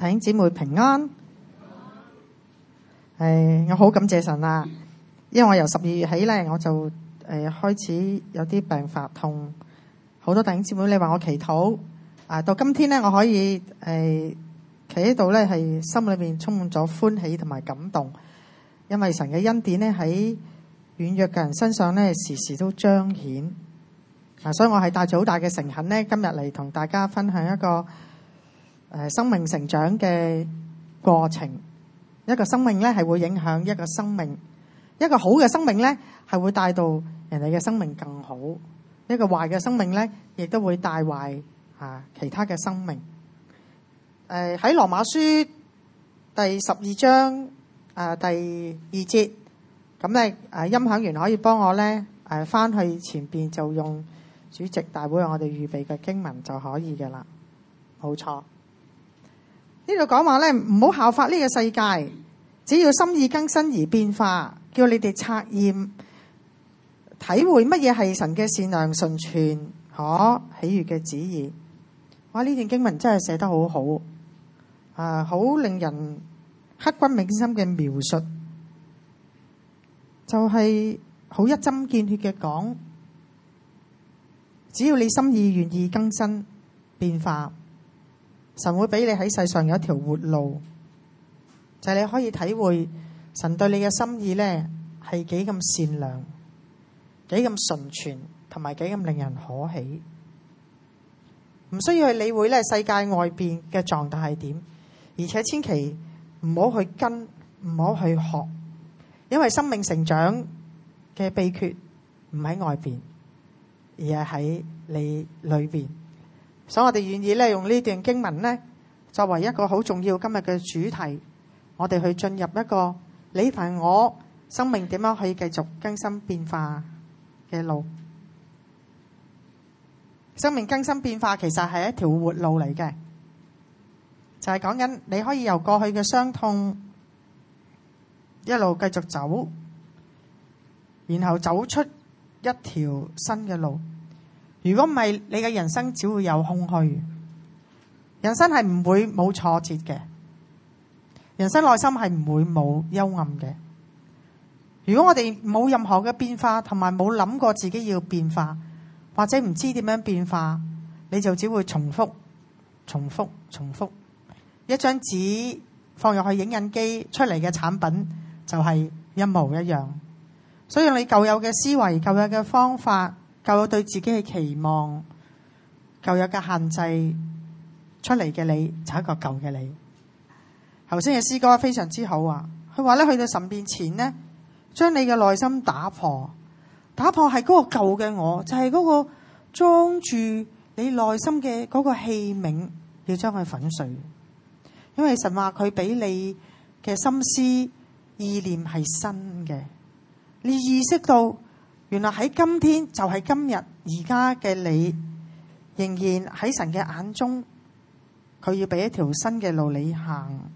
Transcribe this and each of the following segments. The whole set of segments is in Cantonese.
弟兄姊妹平安。我好感謝神啦，因為我由12月起咧，我就開始有啲病發痛，好多弟兄姊妹你話我祈禱到今天咧，我可以企喺度咧，係心裏面充滿咗歡喜同埋感動，因為神嘅恩典咧喺軟弱嘅人身上咧時時都彰顯所以我係帶住好大嘅誠懇咧，今日嚟同大家分享一個生命成長嘅過程。一個生命咧係會影響一個生命，一個好嘅生命咧係會帶到人哋嘅生命更好，一個壞嘅生命咧亦都會帶壞其他嘅生命。喺羅馬書第12章第2節，咁咧音響員可以幫我咧翻去前邊就用主席大會我哋預備嘅經文就可以嘅啦。冇錯。呢度講話咧，唔好效法呢個世界，只要心意更新而變化，叫你哋察驗、體會乜嘢係神嘅善良、純全、可喜悅嘅旨意。哇！呢段經文真係寫得好好，好令人刻骨銘心嘅描述，就係好一針見血嘅講，只要你心意願意更新變化，神會俾你喺世上有一條活路，就係你可以體會神對你嘅心意呢係幾咁善良、幾咁純全，同埋幾咁令人可喜。唔需要去理會呢世界外邊嘅狀態係點，而且千祈唔好去跟，唔好去學，因為生命成長嘅秘訣唔喺外邊，而係喺你裏邊。所以我哋願意咧用呢段經文咧作為一個好重要今日嘅主題，我哋去進入一個你同我生命點樣可以繼續更新變化嘅路。生命更新變化其實係一條活路嚟嘅，就係講緊你可以由過去嘅傷痛一路繼續走，然後走出一條新嘅路。如果唔係，你嘅人生只會有空虛。人生係唔會冇挫折嘅，人生內心係唔會冇幽暗嘅。如果我哋冇任何嘅變化，同埋冇諗過自己要變化，或者唔知點樣變化，你就只會重複、重複、重複。一張紙放入去影印機出嚟嘅產品就係一模一樣。所以你舊有嘅思維、舊有嘅方法、舊有對自己嘅期望、舊有嘅限制出嚟嘅你，就係一個舊嘅你。頭先嘅詩歌非常之好啊！佢話咧，去到神面前呢，將你嘅內心打破，打破係嗰個舊嘅我，就係嗰個裝住你內心嘅嗰個器皿，要將佢粉碎。因為神話佢俾你嘅心思意念係新嘅，你意識到原來喺今天就係今日而家嘅你，仍然喺神嘅眼中，佢要俾一條新嘅路你行。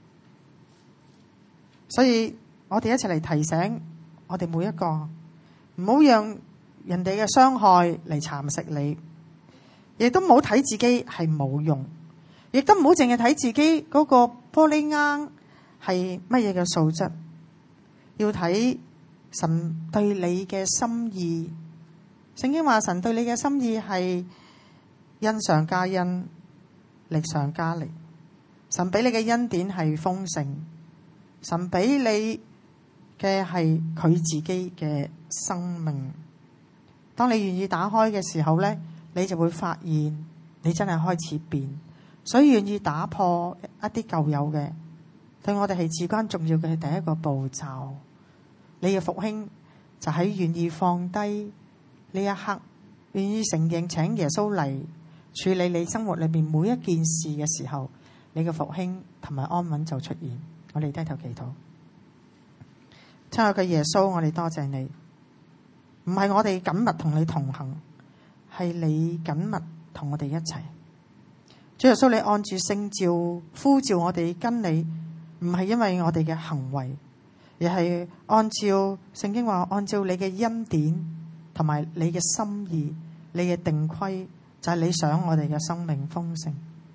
所以我哋一齊嚟提醒我哋每一個，唔好讓人哋嘅傷害嚟蠶食你，亦都唔好睇自己係冇用，亦都唔好淨係睇自己嗰個玻璃罌係乜嘢嘅素質，要睇神對你嘅心意。聖經話神對你嘅心意係恩上加恩，力上加力。神俾你嘅恩典係豐盛，神俾你嘅係佢自己嘅生命。當你願意打開嘅時候呢，你就會發現你真係開始變。所以願意打破一啲舊有嘅，對我哋係至關重要嘅第一個步驟。你嘅復興就喺願意放低呢一刻，願意承認請耶穌嚟處理你生活裏面每一件事嘅時候，你嘅復興同埋安穩就出現。我哋低頭祈禱。親愛嘅耶穌，我哋多謝你，唔係我哋緊密同你同行，係你緊密同我哋一齊。主耶穌，你按住聖召呼召我哋跟你，唔係因為我哋嘅行為，而係按照聖經話，按照你嘅恩典同埋你嘅心意，你嘅定規，就係你想我哋嘅生命豐盛。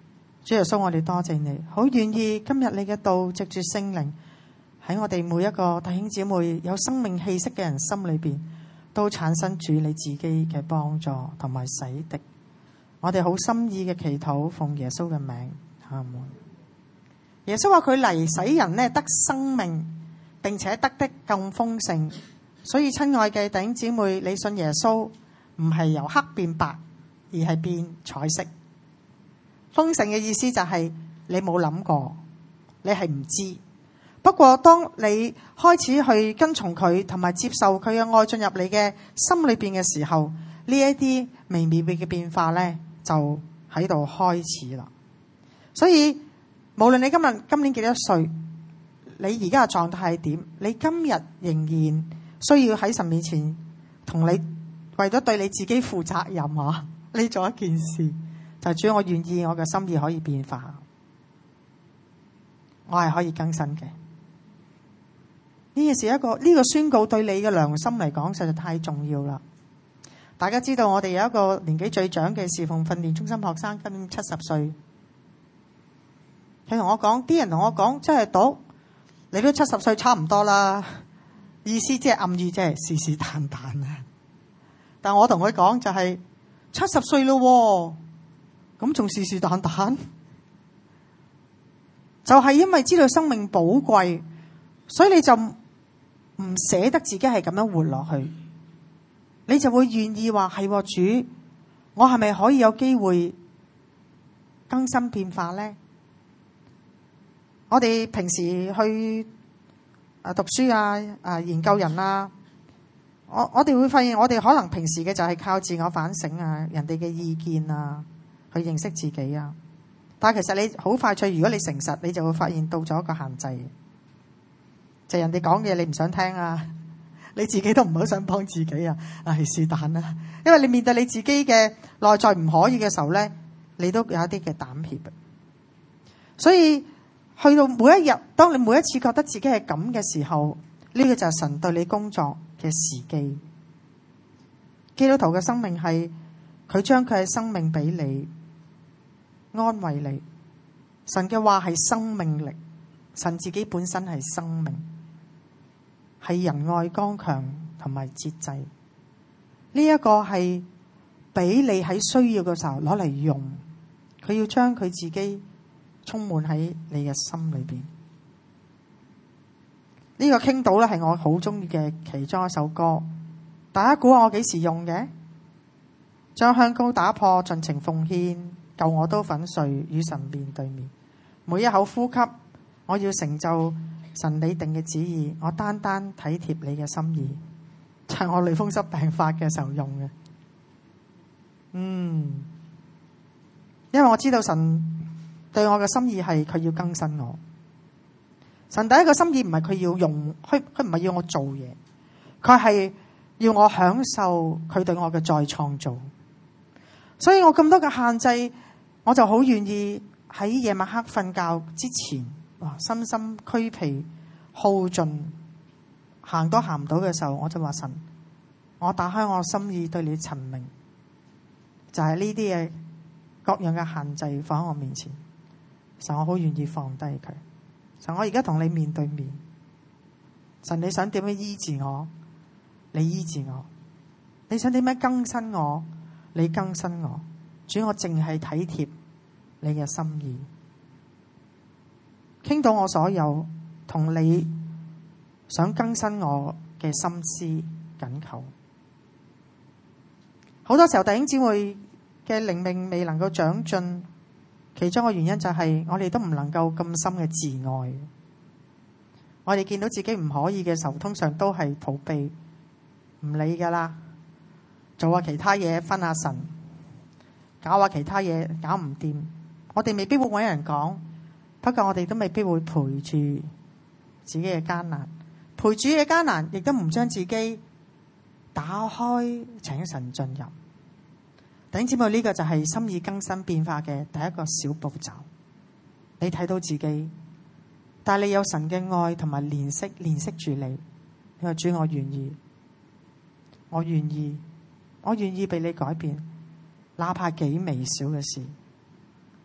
主耶穌，我哋多謝你，好願意今日你嘅道藉住聖靈喺我哋每一個弟兄姊妹有生命氣息嘅人心裏邊，都產生主你自己嘅幫助同埋洗滌。我哋好心意嘅祈禱，奉耶穌嘅名，阿門。耶穌話佢嚟使人得生命，並且得的更豐盛。所以親愛嘅弟兄姊妹，你信耶穌唔係由黑變白，而係變彩色。豐盛嘅意思就係你冇諗過，你係唔知。不過當你開始去跟從佢，同埋接受佢嘅愛進入你嘅心裏邊嘅時候，呢一啲微微嘅變化呢，就喺度開始啦。所以無論你今年幾多歲，你而家嘅狀態係點，你今日仍然需要喺神面前同你為咗對你自己負責任啊！你做一件事，就係主，我願意我嘅心意可以變化，我係可以更新嘅。呢件事呢個宣告對你嘅良心嚟講實在太重要啦。大家知道我哋有一個年紀最長嘅侍奉訓練中心學生，今年70歲。佢同我講，啲人同我講，即係讀你都70歲差唔多啦，意思即係暗喻即係是是但但啊。但我同佢講就係70歲咯，咁仲是是但但，就係因為知道生命寶貴，所以你就唔捨得自己係咁樣活落去，你就會願意話係主，我係咪可以有機會更新變化呢？我哋平時去讀書研究人啊，我哋會發現我哋可能平時嘅就係靠自我反省啊，人哋嘅意見啊，去認識自己啊。但係其實你好快脆，如果你誠實，你就會發現到咗一個限制，就係人哋講嘅嘢你唔想聽啊，你自己都唔好想幫自己啊，是但啦。因為你面對你自己嘅內在唔可以嘅時候呢，你都有一啲嘅膽怯。所以去到每一日，當你每一次覺得自己係咁嘅時候，呢個就係神對你工作嘅時機。基督徒嘅生命係佢將佢嘅生命俾你，安慰你。神嘅話係生命力，神自己本身係生命，係仁愛剛強同埋節制。呢一個係俾你喺需要嘅時候攞嚟用，佢要將佢自己充滿喺你嘅心裏邊。呢個傾倒咧係我好中意嘅其中一首歌。大家估下我幾時用嘅？將香膏打破，盡情奉獻，舊我都粉碎，與神面對面。每一口呼吸，我要成就神你定嘅旨意，我單單體貼你嘅心意。就係我類風濕病發嘅時候用嘅。因為我知道神對我嘅心意係佢要更新我。神第一個心意唔係佢要用，佢唔係要我做嘢，佢係要我享受佢對我嘅再創造。所以我咁多嘅限制，我就好願意喺夜晚黑瞓覺之前，身心俱疲耗盡，行都行唔到嘅時候，我就話神，我打開我心意對你陳明，就係呢啲嘢各樣嘅限制放喺我面前。神，我好願意放低佢。神，我而家同你面對面。神，你想點樣醫治我，你醫治我；你想點樣更新我，你更新我。主，我淨係體貼你嘅心意，傾到我所有同你想更新我嘅心思緊求。好多時候弟兄姊妹嘅靈命未能夠長進，其中嘅原因就係我哋都唔能夠咁深嘅自愛。我哋見到自己唔可以嘅時候，通常都係逃避，唔理噶啦，做下其他嘢，分下神，搞下其他嘢，搞唔掂。我哋未必會搵人講，不過我哋都未必會陪住自己嘅艱難，陪住嘅艱難，亦都唔將自己打開，請神進入。弟兄姊妹，呢個就係心意更新變化嘅第一個小步驟。你睇到自己，但係你有神嘅愛同埋憐惜住你。你話主，我願意，我願意，我願意被你改變，哪怕幾微小嘅事。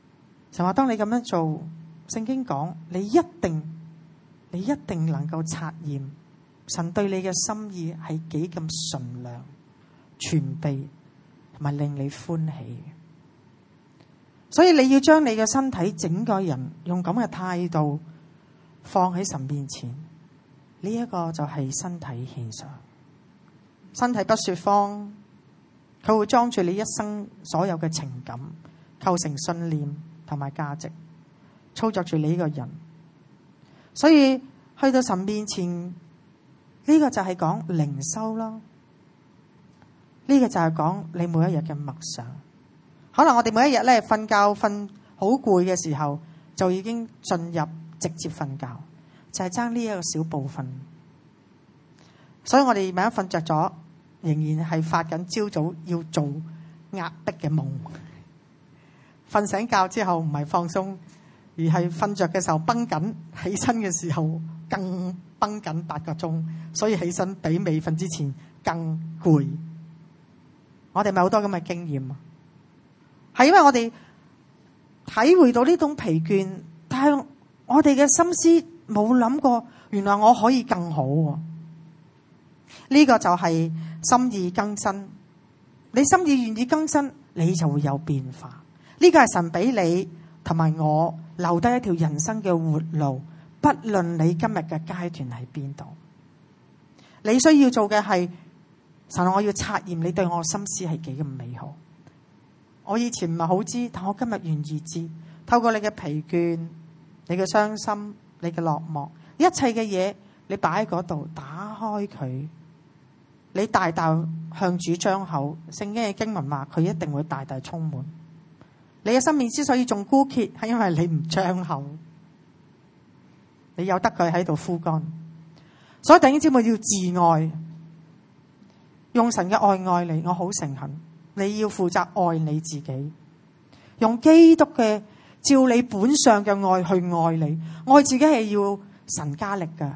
神話當你咁樣做，聖經講你一定能夠察驗神對你嘅心意係幾咁純良、全備同埋令你歡喜。所以你要將你嘅身體整個人用咁嘅態度放喺神面前，呢一個就係身體獻上。身體不說謊，佢會裝住你一生所有嘅情感，構成信念同埋價值，操作住你呢個人。所以去到神面前，呢個就係講靈修啦。呢個就係講你每一日嘅默想。可能我哋每一日咧瞓覺瞓好攰嘅時候，就已經進入直接瞓覺，就係爭呢一個小部分。所以我哋萬一瞓着咗，仍然係發緊朝早要做壓迫嘅夢。瞓醒覺之後唔係放鬆，而係瞓着嘅時候繃緊，起身嘅時候更繃緊8個鐘，所以起身比未瞓之前更攰。我哋咪好多咁嘅經驗啊！係因為我哋體會到呢種疲倦，但係我哋嘅心思冇諗過，原來我可以更好。呢個就係心意更新。你心意願意更新，你就會有變化。呢個係神俾你同埋我留低一條人生嘅活路，不論你今日嘅階段喺邊度。你需要做嘅係，神，我要察驗你對我心思係幾咁美好。我以前唔係好知，但我今日願意知。透過你嘅疲倦、你嘅傷心、你嘅落寞，一切嘅嘢，你擺喺嗰度，打開佢，你大大向主張口。聖經嘅經文話，佢一定會大大充滿。你嘅生命之所以仲枯竭，係因為你唔張口，你由得佢喺度枯乾。所以弟兄姊妹要自愛，用神嘅愛你。我好誠懇，你要負責愛你自己，用基督嘅照你本相嘅愛去愛你。愛自己係要神加力㗎，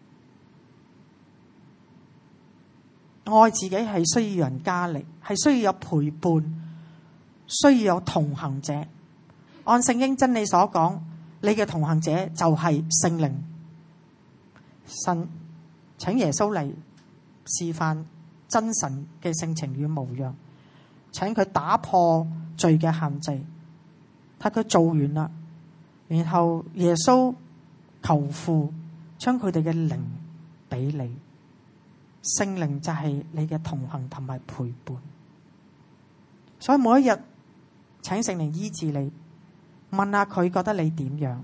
愛自己係需要人加力，係需要有陪伴，需要有同行者。按聖經真理所講，你嘅同行者就係聖靈。神請耶穌嚟示範真神嘅性情與模樣，請佢打破罪嘅限制。睇佢做完啦，然後耶穌求父將佢哋嘅靈俾你。聖靈就係你嘅同行同埋陪伴。所以每一日請聖靈醫治你，問下佢覺得你點樣。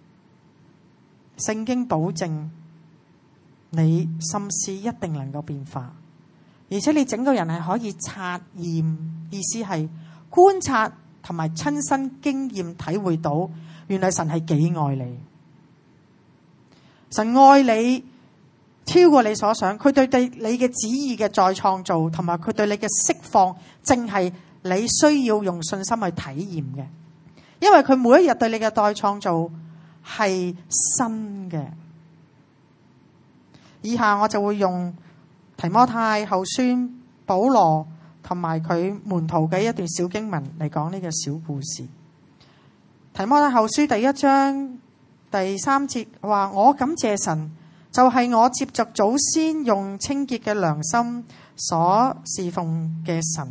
聖經保證你心思一定能夠變化，而且你整個人係可以察驗，意思係觀察同埋親身經驗體會到，原來神係幾愛你。神愛你超過你所想，佢對你嘅旨意嘅再創造，同埋佢對你嘅釋放，正係你需要用信心去體驗嘅。因為佢每一日對你嘅再創造係新嘅。以下我就會用提摩太後書保羅同埋佢門徒嘅一段小經文嚟講呢個小故事。提摩太後書第1章第3節話：我感謝神，就係我接着祖先用清潔嘅良心所侍奉嘅神。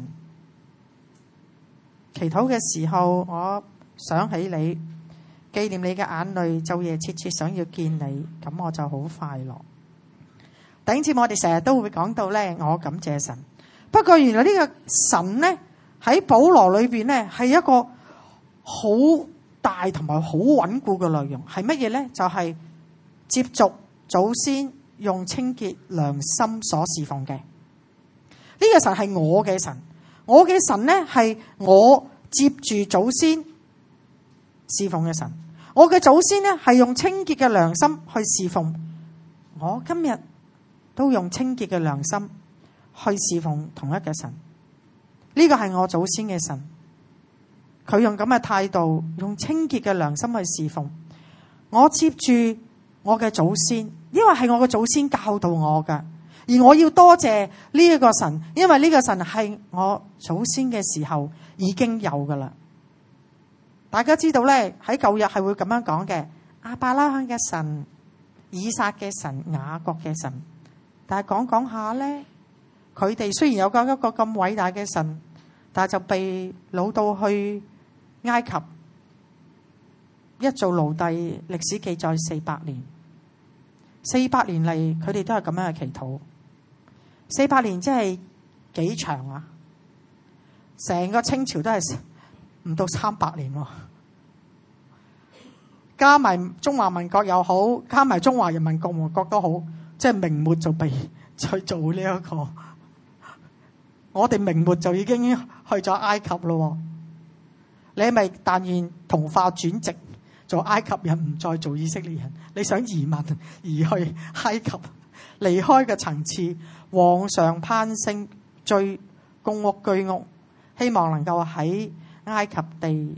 祈禱嘅時候，我想起你，紀念你嘅眼淚，晝夜切切想要見你，咁我就好快樂。弟兄姊妹，我哋成日都會講到咧，我感謝神。不過原來呢個神咧喺保羅裏邊咧係一個好大同埋好穩固嘅內容，係乜嘢咧？就係接續祖先用清潔良心所侍奉嘅。呢個神係我嘅神，我嘅神咧係我接住祖先侍奉嘅神。我嘅祖先咧係用清潔嘅良心去侍奉，我今日都用清潔嘅良心去侍奉同一個神。呢個係我祖先嘅神，佢用咁嘅態度，用清潔嘅良心去侍奉。我接住我嘅祖先，因為係我嘅祖先教導我噶，而我要多謝呢一個神，因為呢個神係我祖先嘅時候已經有噶啦。 大家知道咧，喺舊約係會咁樣講嘅，亞伯拉罕嘅神、以撒嘅神、雅各嘅神。但係講下咧，佢哋雖然有一個咁偉大嘅神，但係就被擄到去埃及，一做奴隸，歷史記載400年。400年嚟，佢哋都係咁樣嘅祈禱。400年即係幾長啊？成個清朝都係唔到300年喎，加埋中華民國又好，加埋中華人民共和國都好，即係明末就被去做呢一個。我哋明末就已經去咗埃及咯。你係咪但願同化轉籍做埃及人，唔再做以色列人？你想移民移去埃及，離開嘅層次，往上攀升，追公屋居屋，希望能夠喺埃及地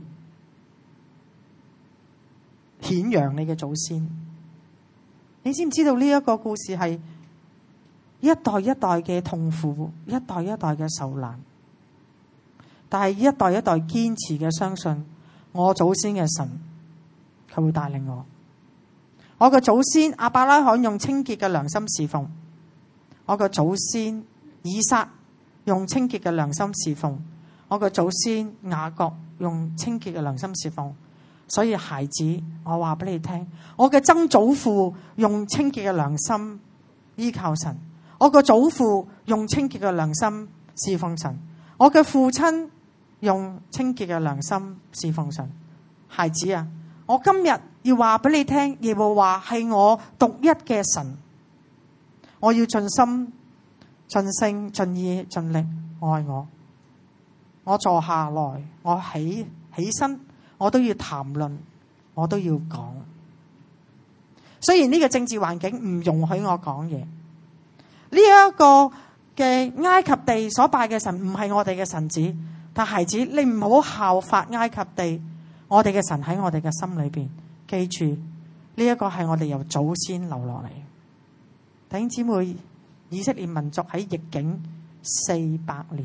顯揚你嘅祖先。你知唔知道呢一個故事係一代一代嘅痛苦，一代一代嘅受難，但係一代一代堅持嘅相信我祖先嘅神，佢會帶領我。我嘅祖先亞伯拉罕用清潔嘅良心侍奉，我嘅祖先以撒用清潔嘅良心侍奉，我嘅祖先雅各用清潔嘅良心侍奉。所以孩子，我話俾你聽，我嘅曾祖父用清潔嘅良心依靠神，我嘅祖父用清潔嘅良心侍奉神，我嘅父親用清潔嘅良心侍奉神。孩子啊，我今日要話俾你聽，耶和華係我獨一嘅神，我要盡心盡性盡意盡力愛我。我坐下來，我起身，我都要談論，我都要講。雖然呢個政治環境唔容許我講嘢，呢一個嘅埃及地所拜嘅神唔係我哋嘅神子，但孩子，你唔好效法埃及地，我哋嘅神喺我哋嘅心裏邊。記住，呢一個係我哋由祖先留落嚟。弟兄姊妹，以色列民族喺逆境400年，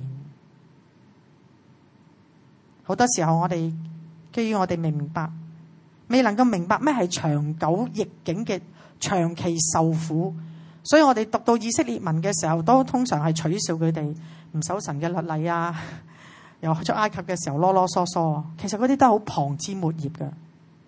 好多時候我哋基於我哋未明白，未能夠明白咩係長久逆境嘅長期受苦，所以我哋讀到以色列民嘅時候，都通常係取笑佢哋唔守神嘅律例啊，又去咗埃及嘅時候囉囉嗦嗦。其實嗰啲都係好旁枝末葉嘅。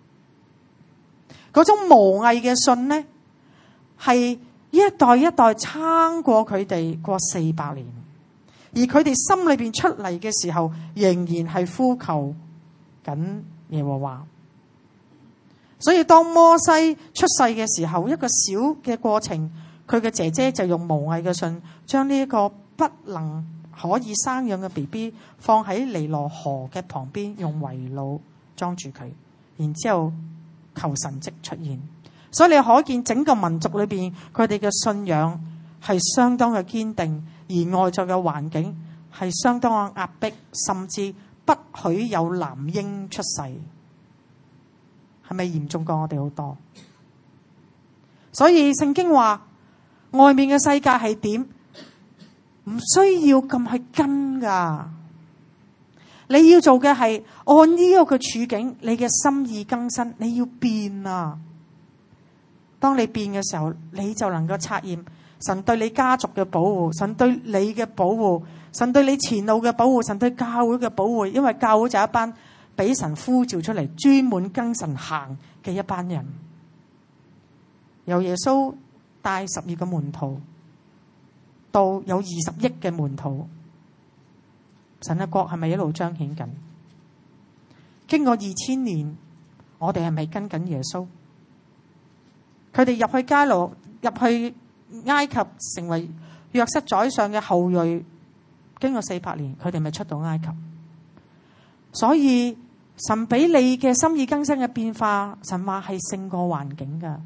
嗰種無偽嘅信呢，係一代一代撐過佢哋過400年，而佢哋心裏邊出嚟嘅時候，仍然係呼求緊耶和華。所以當摩西出世嘅時候，一個小嘅過程，佢嘅姐姐就用無偽嘅信，將呢一個不能可以生養嘅 BB 放喺尼羅河嘅旁邊，用圍爐裝住佢，然之後求神蹟出現。所以你可見整個民族裏邊，佢哋嘅信仰係相當嘅堅定，而外在嘅環境係相當嘅壓迫，甚至不許有男嬰出世。係咪嚴重過我哋好多？所以聖經話外面嘅世界係點，唔需要咁去跟噶。你要做嘅係按呢個嘅處境，你嘅心意更新，你要變啊！當你變嘅時候，你就能夠察驗神對你家族嘅保護，神對你嘅保護，神對你前路嘅保護，神對教會嘅保護。因為教會就係一班俾神呼召出嚟，專門跟神行嘅一班人。由耶穌帶12個門徒，到有20億嘅門徒，神嘅國係咪一路彰顯緊？經過2000年，我哋係咪跟緊耶穌？佢哋入去迦路，入去埃及，成為約瑟宰相嘅後裔。經過400年，佢哋咪出到埃及。所以神俾你嘅心意更新嘅變化，神話係勝過環境噶。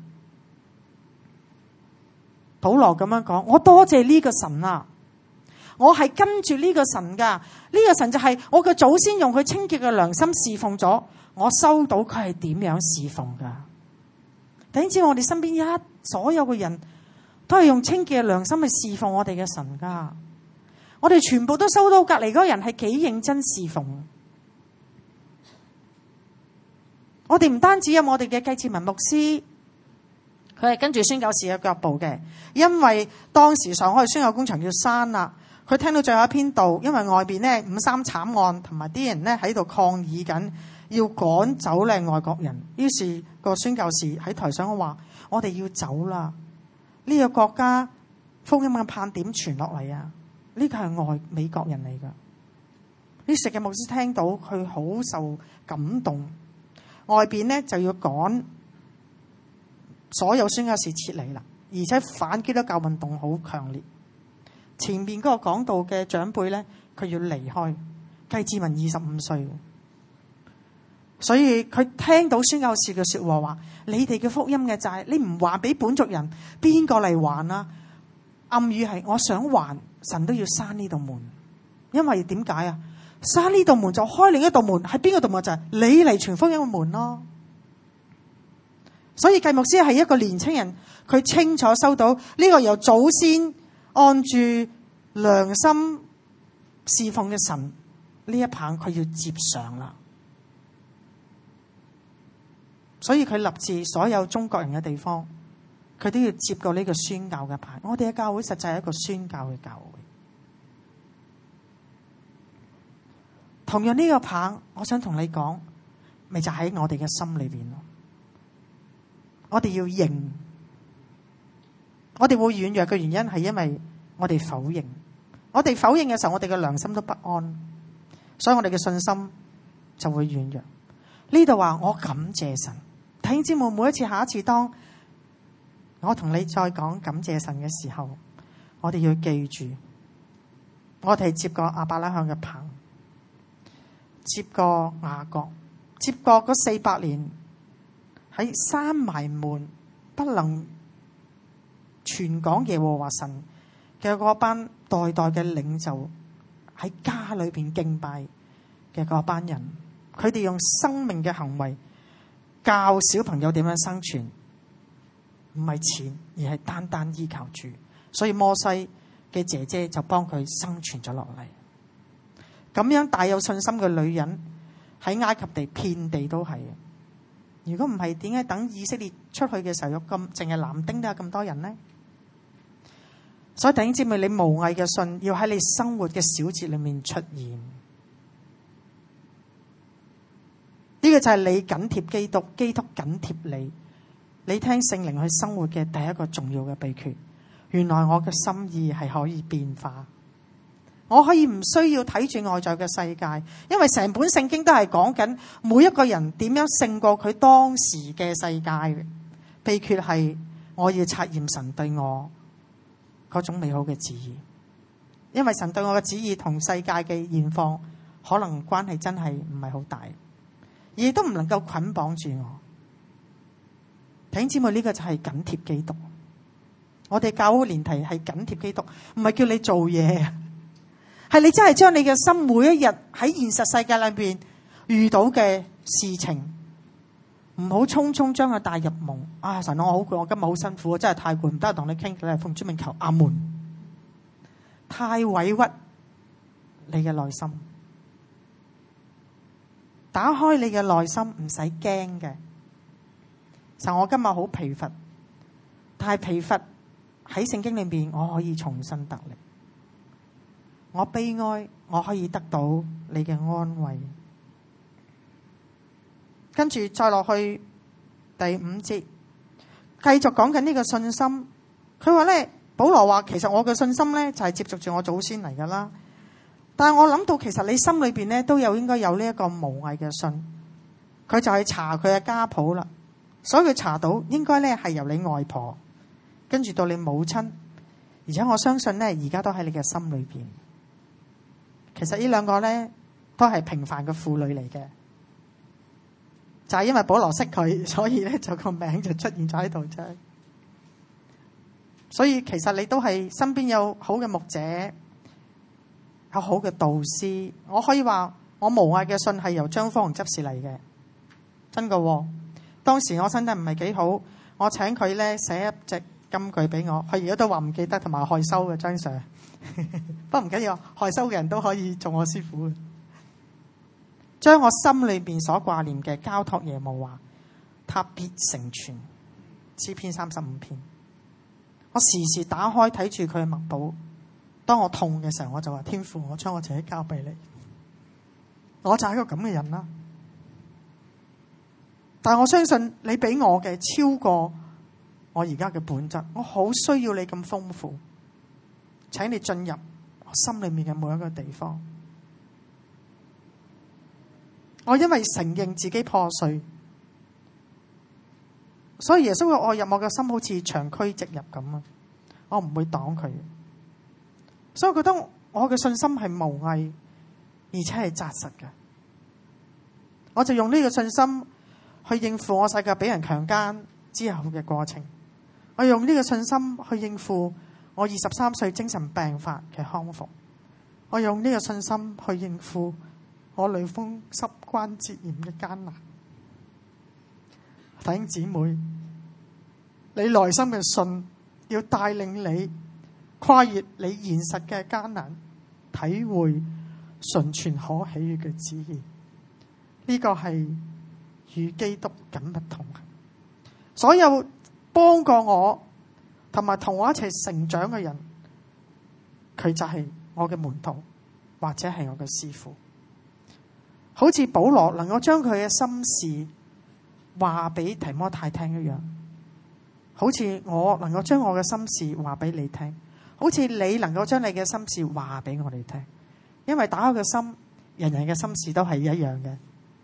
保羅咁樣講，我多謝呢個神啊！我係跟住呢個神噶，呢個神就係我嘅祖先用佢清潔嘅良心侍奉咗，我收到佢係點樣侍奉噶。弟兄姊妹，我哋身邊所有嘅人都係用清潔嘅良心去侍奉我哋嘅神噶。我哋全部都收到隔籬嗰個人係幾認真侍奉。 我哋唔單止有我哋嘅計志文牧師，佢係跟住宣教士嘅腳步嘅，因為當時上海宣教工場要閂啦，佢聽到最後一篇道，因為外邊呢5.3慘案同埋啲人呢喺度抗議緊，要趕走咧外國人，於是個宣教士喺台上話：我哋要走啦，呢個國家福音嘅盼點傳落嚟啊！呢個係美國人嚟噶。呢時嘅牧師聽到佢好受感動，外邊呢就要趕所有宣教士撤離啦，而且反基督教運動好強烈。前面嗰個講道嘅長輩呢，佢要離開。計志文25歲，所以佢聽到宣教士嘅說話話：你哋嘅福音嘅債，你唔還俾本族人，邊個嚟還啊？暗語係我想還，神都要閂呢道門，因為點解啊？閂呢道門就開另一道門，係邊個道門？就係你嚟傳福音嘅門咯。所以計牧師係一個年青人，佢清楚收到呢個由祖先按住良心侍奉嘅神，呢一棒佢要接上啦。所以佢立志所有中國人嘅地方，佢都要接過呢個宣教嘅棒。我哋嘅教會實際係一個宣教嘅教會。同樣呢個棒，我想同你講，咪就喺我哋嘅心裏邊咯。我哋要認，我哋會軟弱嘅原因係因為我哋否認。我哋否認嘅時候，我哋嘅良心都不安，所以我哋嘅信心就會軟弱。呢度話我感謝神，弟兄姊妹，每一次下一次當我同你再講感謝神嘅時候，我哋要記住，我哋係接過亞伯拉罕嘅棒，接過雅各，接過嗰400年喺閂埋門不能傳講耶和華神嘅嗰班代代嘅領袖，喺家裏邊敬拜嘅嗰班人，佢哋用生命嘅行為教小朋友點樣生存，唔係錢，而係單單依靠主。所以摩西嘅姐姐就幫佢生存咗落嚟。咁樣大有信心嘅女人喺埃及地遍地都係。如果唔係，點解等以色列出去嘅時候有咁淨係男丁都有咁多人呢？所以弟兄姊妹，你無偽嘅信要喺你生活嘅小節裏面出現。呢個就係你緊貼基督，基督緊貼你。你聽聖靈去生活嘅第一個重要嘅秘訣。原來我嘅心意係可以變化，我可以唔需要睇住外在嘅世界，因為成本聖經都係講緊每一個人點樣勝過佢當時嘅世界嘅秘訣係我要察驗神對我嗰種美好嘅旨意，因為神對我嘅旨意同世界嘅現況可能關係真係唔係好大，亦都唔能夠捆綁住我。弟兄姊妹，呢個就係緊貼基督。我哋教會年題係緊貼基督，唔係叫你做嘢，係你真係將你嘅心每一日喺現實世界裏邊遇到嘅事情，唔好匆匆將佢帶入夢。啊，神，我好攰，我今日好辛苦，我真係太攰，唔得同你傾，你係奉主名求阿門。太委屈你嘅內心，打開你嘅內心，唔使驚嘅。神，我今日好疲乏，但係疲乏喺聖經裏面，我可以重新得力。我悲哀，我可以得到你嘅安慰。跟住再落去第5節，繼續講緊呢個信心。佢話呢，保羅話其實我嘅信心呢，就係接續住我祖先嚟噶啦。但係我諗到其實你心裏邊呢，都應該有呢一個無偽嘅信。佢就係查佢嘅家譜啦，所以佢查到應該呢係由你外婆跟住到你母親，而且我相信呢，而家都喺你嘅心裏邊。其實呢兩個呢，都係平凡嘅婦女嚟嘅，就係因為保羅識佢，所以呢就個名就出現咗喺度啫。所以其實你都係身邊有好嘅牧者，有好嘅導師。我可以話我無偽嘅信係由張方弘執事嚟嘅，真㗎喎。當時我身體唔係幾好，我請佢呢寫一隻金句俾我，佢而家都話唔記得同埋害羞嘅張 Sir。不過唔緊要，害羞嘅人都可以做我師傅嘅。 將我心裏面所掛念嘅交託耶和華，他必成全。詩篇35篇，我時時打開睇住佢嘅默簿。當我痛嘅時候，我就話天父，我將我自己交俾你。我就係一個咁嘅人啦。但我相信你俾我嘅超過我而家嘅本質，我好需要你咁豐富，請你進入我心裏面嘅每一個地方。我因為承認自己破碎，所以耶穌嘅愛入我嘅心好似長驅直入咁啊！我唔會擋佢，所以我覺得我嘅信心係無偽，而且係紮實嘅。我就用呢個信心去應付我細個俾人強姦之後嘅過程，我用呢個信心去應付我23歲精神病發嘅康復，我用呢個信心去應付我類風濕關節炎嘅艱難。弟兄姊妹，你內心嘅信要帶領你跨越你現實嘅艱難，體會純全可喜悅嘅旨意。呢個係與基督緊密同行。所有幫過我同埋同我一齊成長嘅人，佢就係我嘅門徒，或者係我嘅師父。好似保羅能夠將佢嘅心事話俾提摩太聽一樣，好似我能夠將我嘅心事話俾你聽，好似你能夠將你嘅心事話俾我哋聽。因為打開個心，人人嘅心事都係一樣嘅。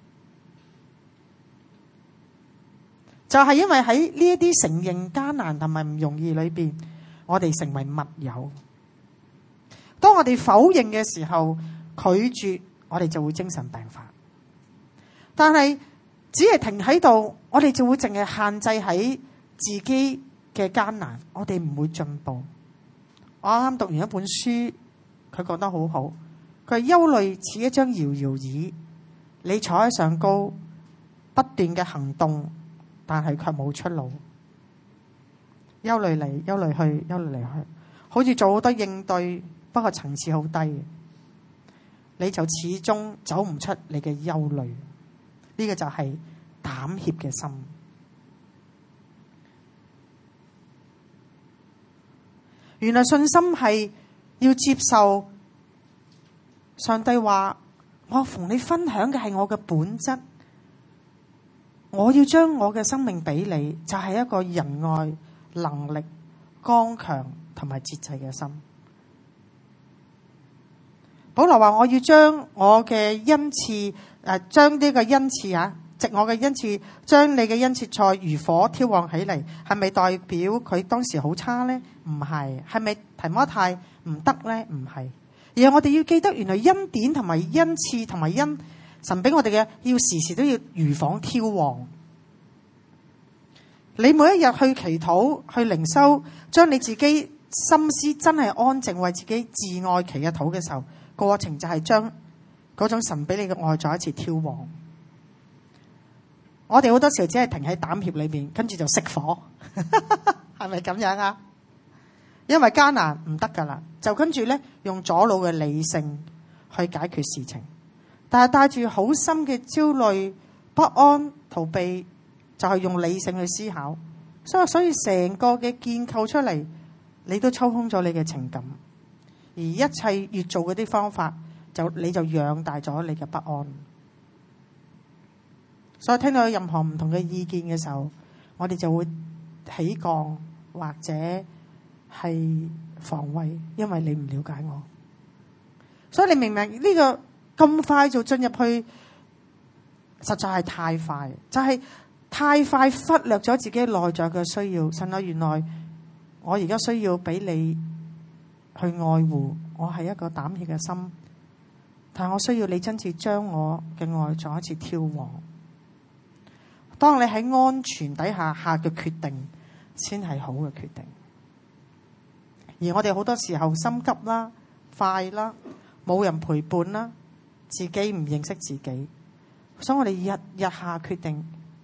就係因為喺呢一啲承認艱難同埋唔容易裏邊，我哋成為密友。當我哋否認嘅時候，拒絕，我哋就會精神病發。但係只係停喺度，我哋就會淨係限制喺自己嘅艱難，我哋唔會進步。我啱啱讀完一本書，佢講得好好。佢係憂慮似一張搖搖椅，你坐喺上高，不斷嘅行動，但係卻冇出路。憂慮嚟，憂慮去，憂慮嚟去，好似做好多應對，不過層次好低，你就始終走唔出你嘅憂慮。呢個就係膽怯嘅心。原來信心係要接受上帝話，我同你分享嘅係我嘅本質，我要將我嘅生命俾你，就係一個仁愛、能力、剛強同埋節制嘅心。保羅話，我要將我嘅恩賜將呢個恩賜藉我嘅恩賜，將你嘅恩賜再如火挑旺起嚟。係咪代表佢當時好差呢？唔係。係咪提摩太唔得呢？唔係。而我哋要記得，原來恩典同埋恩賜同埋神俾我哋嘅，要時時都要如火挑旺。你每一日去祈禱、去靈修，將你自己心思真係安靜，為自己自愛祈嘅禱嘅時候，過程就係將嗰種神俾你嘅愛再一次挑旺。我哋好多時候只係停喺膽怯裏邊，跟住就熄火，係咪咁樣啊？因為艱難唔得噶啦，就跟住咧用左腦嘅理性去解決事情，但係帶住好深嘅焦慮、不安、逃避，就係用理性去思考。所以成個嘅建構出嚟，你都抽空咗你嘅情感，而一切越做嗰啲方法，你就養大咗你嘅不安。所以聽到有任何唔同嘅意見嘅時候，我哋就會起降或者係防衛，因為你唔了解我。所以你明唔明呢個咁快就進入去，實在係太快，就係太快忽略咗自己內在嘅需要。神啊，原來我而家需要俾你去愛護，我係一個膽怯嘅心，但我需要你真正將我嘅愛再一次挑旺。當你喺安全底下下嘅決定，先係好嘅決定。而我哋好多時候心急啦、快啦、冇人陪伴啦、自己唔認識自己，所以我哋日日下決定，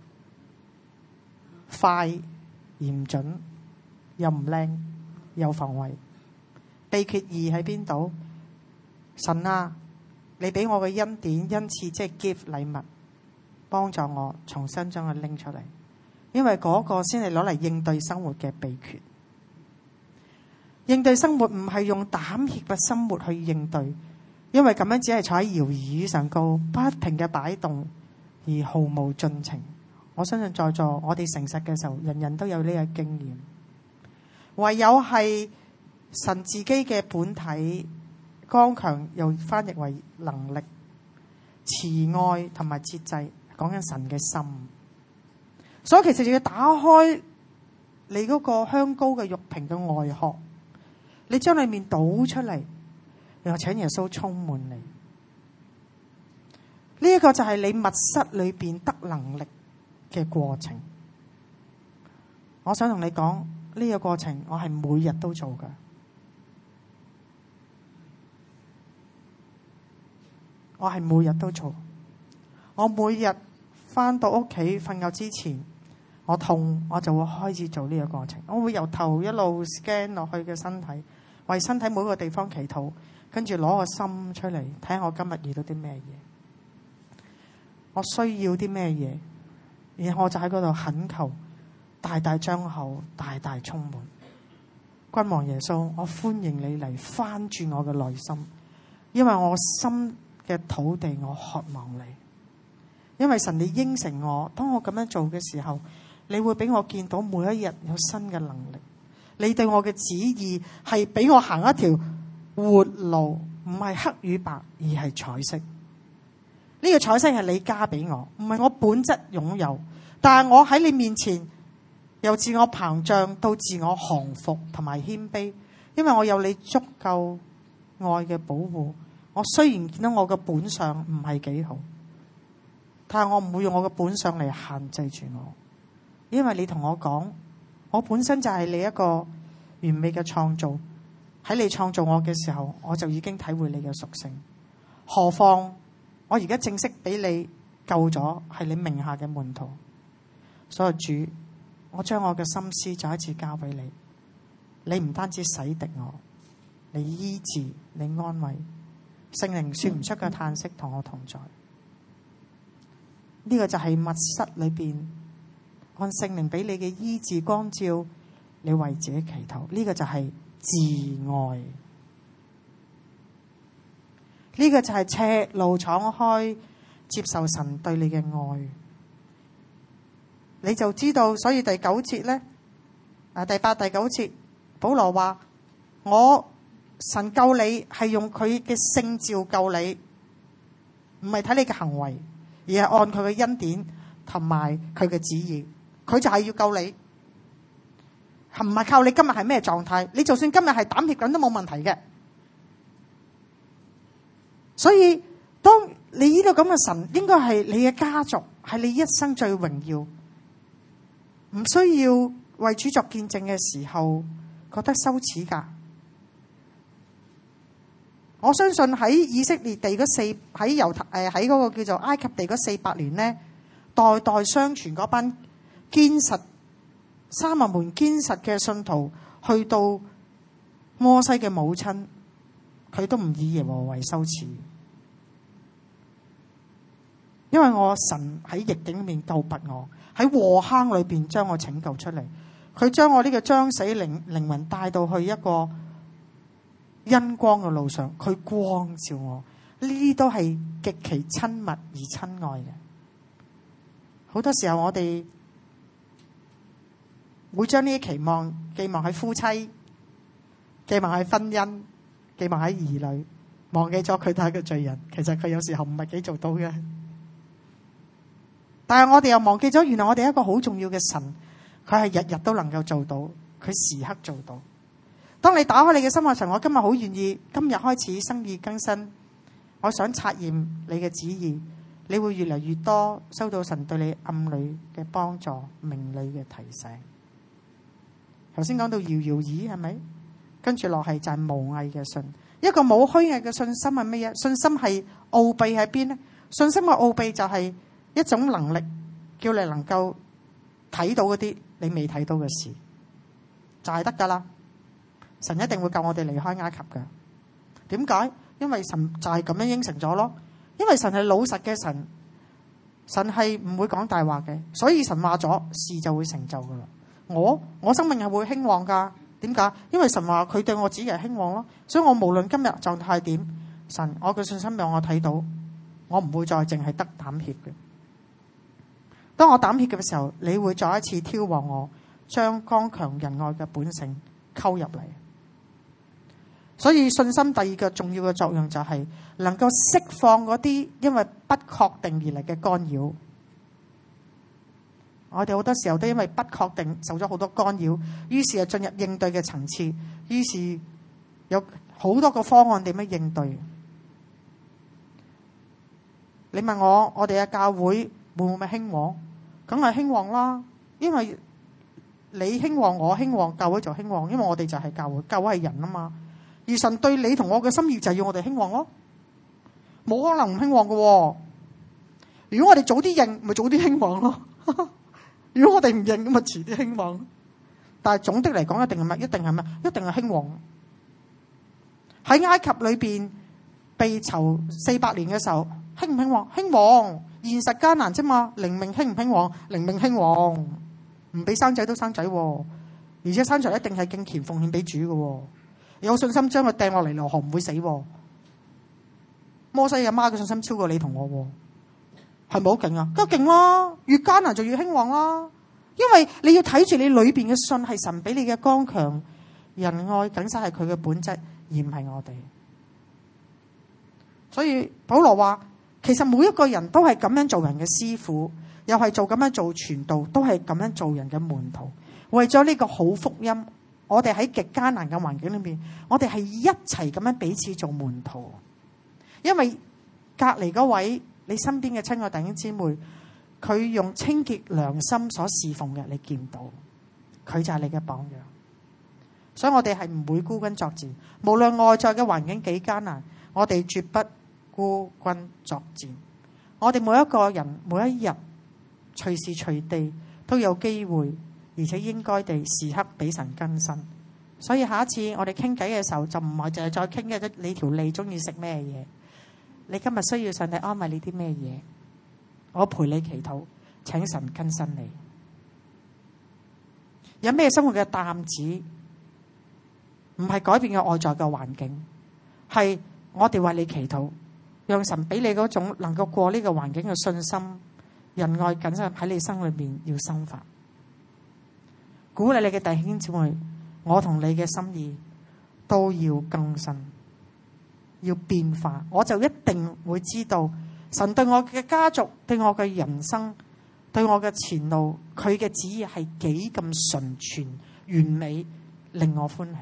快而唔準，又唔靚，又防衛。秘訣二喺邊度？神啊， 你俾我嘅恩典恩賜，即係 gift 禮物，幫助我重新將佢拎出嚟，因為嗰個先係攞嚟應對生活嘅秘訣。應對生活唔係用膽怯嘅生活去應對，因為咁樣只係坐喺搖椅上高，不停嘅擺動而毫無進程。我相信在座我哋誠實嘅時候，人人都有呢個經驗。唯有係神自己嘅本體剛強，又翻譯為能力、慈愛同埋節制，講緊神嘅心。所以其實要打開你嗰個香膏嘅玉瓶嘅外殼，你將裏面倒出嚟，然後請耶穌充滿你。呢一個就係你密室裏邊得能力嘅過程。我想同你講，呢個過程我係每日都做㗎。我係每日都做。我每日返到屋企瞓覺之前，我痛我就會開始做呢個過程。我會由頭一路 scan 落去嘅身體，為身體每個地方祈禱，跟住攞個心出嚟睇下我今日遇到啲咩嘢，我需要啲咩嘢，然後我就喺嗰度懇求，大大張口，大大充滿。君王耶穌，我歡迎你嚟翻轉我嘅內心，因為我心嘅土地我渴望你。因為神你應承我，當我咁樣做嘅時候，你會俾我見到每一日有新嘅能力。你對我嘅旨意係俾我行一條活路，唔係黑與白，而係彩色。呢個彩色係你加俾我，唔係我本質擁有。但係我喺你面前，由自我膨脹到自我降服同埋謙卑，因為我有你足夠愛嘅保護。我雖然見到我嘅本相唔係幾好，但係我唔會用我嘅本相嚟限制住我，因為你同我講，我本身就係你一個完美嘅創造。喺你創造我嘅時候，我就已經體會你嘅屬性。何況我而家正式俾你救咗，係你名下嘅門徒。所以主，我將我嘅心思再一次交俾你。你唔單止洗滌我，你醫治，你安慰。聖靈說唔出嘅嘆息同我同在。呢個就係密室裏邊按聖靈俾你嘅醫治光照，你為自己祈禱。呢個就係自愛。呢個就係赤露敞開接受神對你嘅愛。你就知道，所以第9節呢，第8、第9節，保羅話：我神救你係用佢嘅聖召救你，唔係睇你嘅行為，而係按佢嘅恩典同埋佢嘅旨意。佢就係要救你，唔係靠你今日係咩狀態。你就算今日係膽怯緊都冇問題嘅。所以當你呢個咁嘅神，應該係你嘅家族，係你一生最榮耀，唔需要為主作見證嘅時候覺得羞恥噶。我相信喺以色列地喺嗰個叫做埃及地嗰400年呢，代代相傳嗰班堅實三萬門堅實嘅信徒，去到摩西嘅母親，佢都唔以耶和華為羞恥，因為我神喺逆境裏面救拔我，喺禍坑裏邊將我拯救出嚟。佢將我呢個將死靈魂帶到去一個恩光嘅路上，佢光照我。呢啲都係極其親密而親愛嘅。好多時候我哋會將呢啲期望寄望喺夫妻，寄望喺婚姻，寄望喺兒女，忘記咗佢都係一個罪人。其實佢有時候唔係幾做到嘅，但係我哋又忘記咗，原來我哋一個好重要嘅神，佢係日日都能夠做到，佢時刻做到。當你打開你嘅心嘅時候，我今日好願意，今日開始生意更新，我想察驗你嘅旨意，你會越嚟越多收到神對你暗裏嘅幫助，明裏嘅提醒。頭先講到搖搖椅係咪？跟住落係就係無偽嘅信。一個冇虛偽嘅信心係乜嘢？信心係奧秘喺邊呢？信心嘅奧秘就係一種能力，叫你能夠睇到嗰啲你未睇到嘅事，就係得噶啦。神一定會救我哋離開埃及嘅。點解？ 因為神就係咁樣應承咗咯。因為神係老實嘅神，神係唔會講大話嘅，所以神話咗，事就會成就噶啦。我生命係會興旺噶。點解？因為神話佢對我指嘅係興旺咯。所以我無論今日狀態點，神我嘅信心讓我睇到，我唔會再淨係得膽怯嘅。當我膽怯嘅時候，你會再一次挑旺我，將剛強仁愛嘅本性溝入嚟。所以信心第二個重要嘅作用就係能夠釋放嗰啲因為不確定而嚟嘅干擾。我哋好多時候都因為不確定受咗好多干擾，於是就進入應對嘅層次，於是有好多個方案點樣應對。你問我哋嘅教會會唔會興旺？梗係興旺啦，因為你興旺，我興旺，教會就興旺，因為我哋就係教會，教會係人啊嘛。而神對你同我嘅心意就係要我哋興旺咯，冇可能唔興旺嘅。如果我哋早啲認，咪早啲興旺咯。如果我哋唔認，咁咪遲啲興旺。但係總的嚟講，一定係乜？一定係乜？一定係興旺。喺埃及裏邊被囚400年嘅時候，興唔興旺？興旺。現實艱難啫嘛，靈命興唔興旺？靈命興旺。唔俾生仔都生仔，而且生仔一定係敬虔奉獻俾主嘅。有信心將佢掟落嚟羅河唔會死。摩西阿媽嘅信心超過你同我，係咪好勁啊？梗係勁啦，越艱難就越興旺啦。因為你要睇住你裏邊嘅信係神俾你嘅剛強仁愛，緊守係佢嘅本質，而唔係我哋。所以保羅話，其實每一個人都係咁樣做人嘅師傅，又係做咁樣做傳道，都係咁樣做人嘅門徒。為咗呢個好福音，我哋喺極艱難嘅環境裏面，我哋係一齊咁樣彼此做門徒。因為隔離嗰位你身邊嘅親愛弟兄姊妹，佢用清潔良心所侍奉嘅，你見到佢就係你嘅榜樣。所以我哋係唔會孤軍作戰，無論外在嘅環境幾艱難，我哋絕不孤軍作戰。我哋每一個人每一日隨時隨地都有機會，而且應該地時刻俾神更新。所以下一次我哋傾偈嘅時候，就唔係淨係再傾嘅你條脷中意食咩嘢，你今日需要上帝安慰你啲咩嘢，我陪你祈禱，請神更新你。有咩生活嘅擔子，唔係改變嘅外在嘅環境，係我哋為你祈禱，讓神俾你嗰種能夠過呢個環境嘅信心、仁愛緊守喺你心裏面要生發。鼓勵你嘅弟兄姊妹，我同你嘅心意都要更新，要變化。我就一定會知道神對我嘅家族、對我嘅人生、對我嘅前路，佢嘅旨意係幾咁純全、完美，令我歡喜。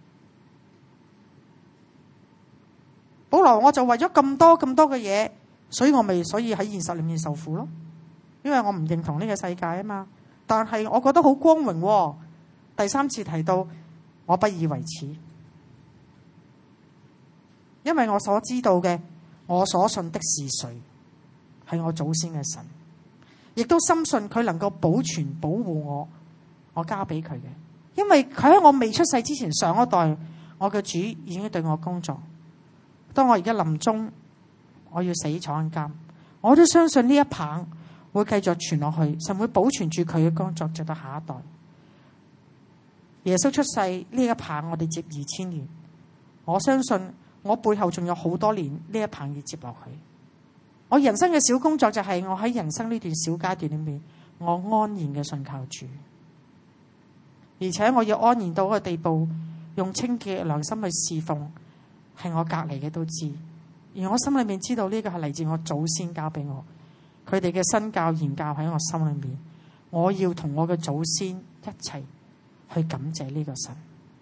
保羅我就為咗咁多嘅嘢，所以喺現實裏面受苦咯，因為我唔認同呢個世界啊嘛。但係我覺得好光榮喎。第3次提到，我不以為恥，因為我所知道嘅，我所信的是誰，係我祖先嘅神，亦都深信佢能夠保存保護我交俾佢嘅，因為佢喺我未出世之前，上一代我嘅主已經對我工作。當我而家臨終，我要死坐監監，我都相信呢一棒會繼續傳落去，神會保存住佢嘅工作，直到下一代。耶穌出世呢一棒，我哋接2000年，我相信我背後仲有好多年呢一棒要接落去。我人生嘅小工作就係我喺人生呢段小階段裏面，我安然嘅信靠主，而且我要安然到個地步，用清潔嘅良心去侍奉，係我隔離嘅都知，而我心裏面知道呢個係嚟自我祖先交俾我，佢哋嘅身教言教喺我心裏面，我要同我嘅祖先一齊去感謝呢個神，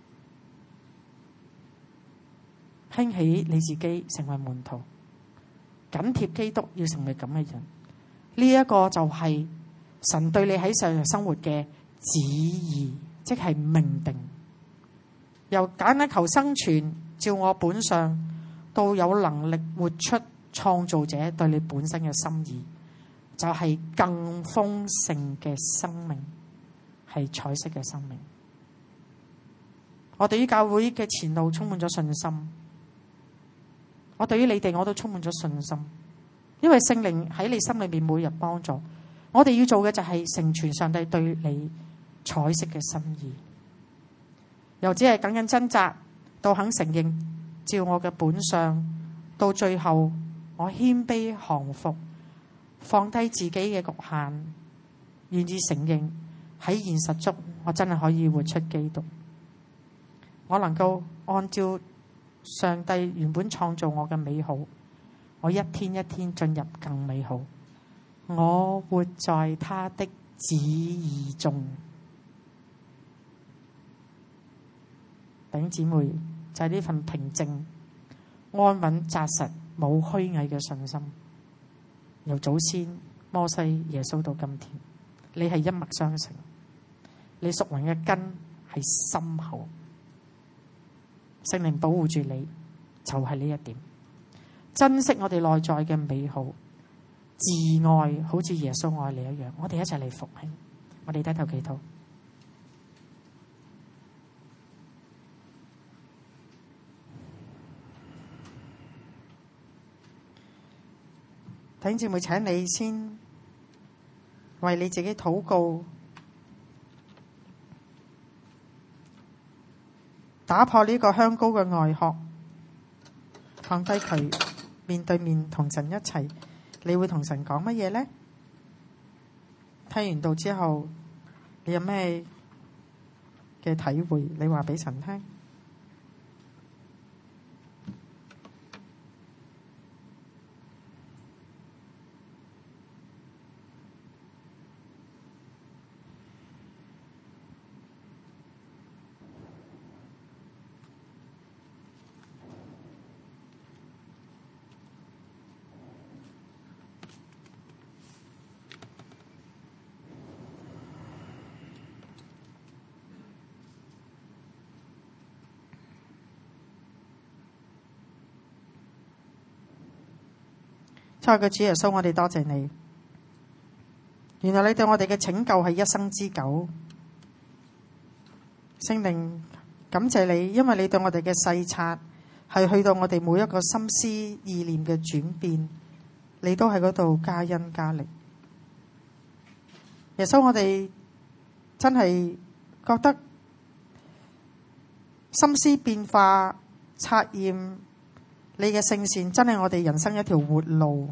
興起你自己成為門徒，緊貼基督，要成為咁嘅人。呢一個就係神對你喺世上生活嘅旨意，即係命定。由簡單求生存，照我本相，到有能力活出創造者對你本身嘅心意，就係更豐盛嘅生命，係彩色嘅生命。我哋於教會嘅前路充滿咗信心， 我對於你哋我都充滿咗信心，因為聖靈喺你心裏面每日幫助。我哋要做嘅就係成全上帝對你彩色嘅心意，由只係緊緊掙扎到肯承認照我嘅本相，到最後我謙卑降服，放低自己嘅局限，願意承認喺現實中我真係可以活出基督，我能夠按照上帝原本創造我嘅美好，我一天一天進入更美好，我活在他的旨意中。弟兄姊妹，就係呢份平靜、安穩、紮實、冇虛偽嘅信心，由祖先摩西、耶穌到今天，你係一脈相承，你屬靈嘅根係深厚，聖靈保護住你，就係呢一點。珍惜我哋內在嘅美好，自愛好似耶穌愛你一樣。我哋一齊嚟復興，我哋低頭祈禱。弟兄姊妹，請你先為你自己禱告，打破呢個香膏嘅外殼，放低佢，面對面同神一齊。你會同神講乜嘢呢？聽完道之後，你有咩嘅體會？你話俾神聽。親愛嘅主耶穌，我哋多謝你。原來你對我哋嘅拯救係一生之久。聖靈，感謝你，因為你對我哋嘅細察係去到我哋每一個心思意念嘅轉變，你都喺嗰度加恩加力。耶穌，我哋真係覺得心思變化、察驗你嘅聖善，真係我哋人生一條活路。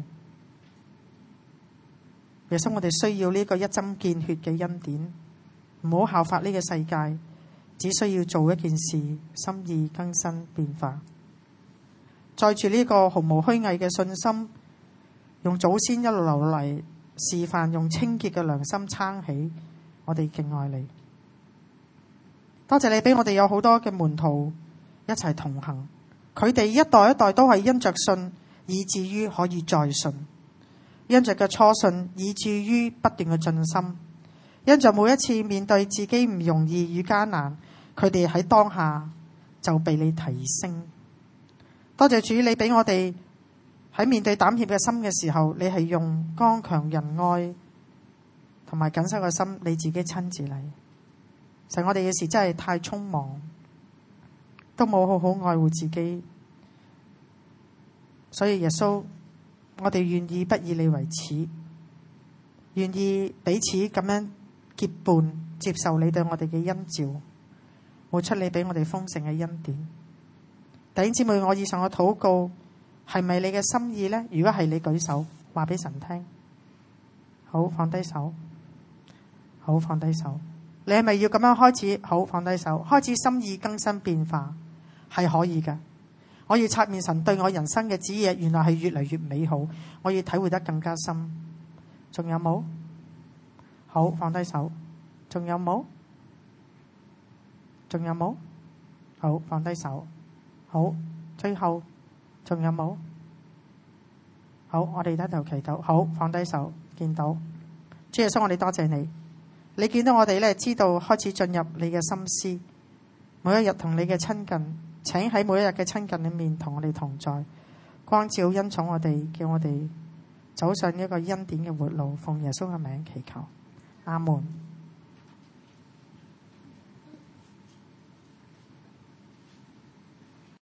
耶穌，我哋需要呢個一針見血嘅恩典，唔好效法呢個世界，只需要做一件事，心意更新變化。載住呢個毫無虛偽嘅信心，用祖先一路流嚟示範，用清潔嘅良心撐起，我哋敬愛你。多謝你俾我哋有好多嘅門徒一齊同行。佢哋一代一代都係因着信，以至於可以再信；因着嘅初信，以至於不斷嘅進心；因着每一次面對自己唔容易與艱難，佢哋喺當下就被你提升。多謝主，你俾我哋喺面對膽怯嘅心嘅時候，你係用剛強仁愛同埋謹守嘅心，你自己親自嚟。神，我哋嘅事真係太匆忙，都冇好好愛護自己，所以耶穌，我哋願意不以你為恥，願意彼此咁樣結伴，接受你對我哋嘅恩召，活出你俾我哋豐盛嘅恩典。弟兄姊妹，我以上嘅禱告係咪你嘅心意呢？如果係，你舉手話俾神聽。好，放低手。好，放低手。你係咪要咁樣開始？好，放低手，開始心意更新變化，係可以嘅。我要察驗神對我人生嘅旨意，原來係越嚟越美好，我要體會得更加深。仲有冇？好，放低手。仲有冇？仲有冇？好，放低手。好，最後仲有冇？好，我哋低頭祈禱。好，放低手。見到主耶穌，我哋多謝你。你見到我哋咧，知道開始進入你嘅心思，每一日同你嘅親近，請喺每一日嘅親近裏面同我哋同在，光照恩寵我哋，叫我哋走上一個恩典嘅活路。奉耶穌嘅名祈求，阿門。